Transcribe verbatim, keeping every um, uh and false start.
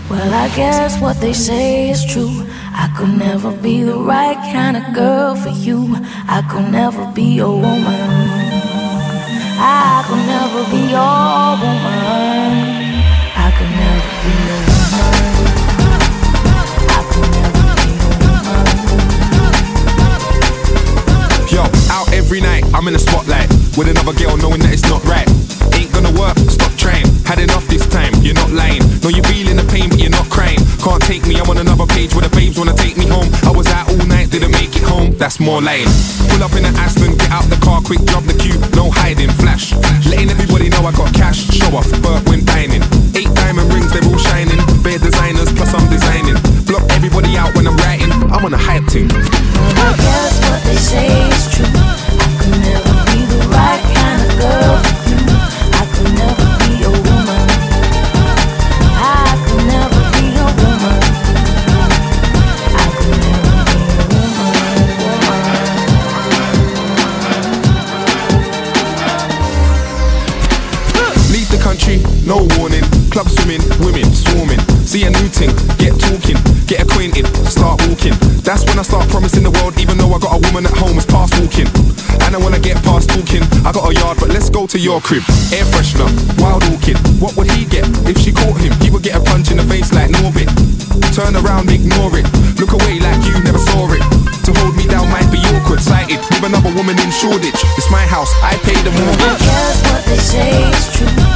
Well, I guess what they say is true. I could never be the right kind of girl for you. I could never be your woman. I could never be your woman. I could never be your woman. I could never be your woman. Yo, out every night, I'm in the spotlight with another girl knowing that it's not right. Ain't gonna work, stop trying. Had enough this time, you're not lying. No, you're feeling the pain, but you're not crying. Can't take me, I'm on another page where the babes wanna take me home. I was out all night, didn't make it home, that's more lying. Pull up in an Aston, get out the car, quick drop the queue, no hiding, flash. Letting everybody know I got cash, show off, Bert when dining. Eight diamond rings, they're all shining. Bare designers, plus I'm designing. Block everybody out when I'm writing, I'm on a hype team. I guess what they say is true. I could never be the right kind of girl for you. I could never be your woman. I could never be your woman. I could never be your woman. Leave the country, no warning. Club swimming, women swarming. See a new thing, get talking, get acquainted, start walking. That's when I start promising the world, even though I got a woman at home, it's past walking. And I wanna get past talking. I got a yard, but let's go to your crib. Air freshener, wild orchid. What would he get if she caught him? He would get a punch in the face like Norbit. Turn around, ignore it. Look away like you never saw it. To hold me down might be awkward. Sighted with another woman in Shoreditch. It's my house, I pay the mortgage. I guess what they say is true.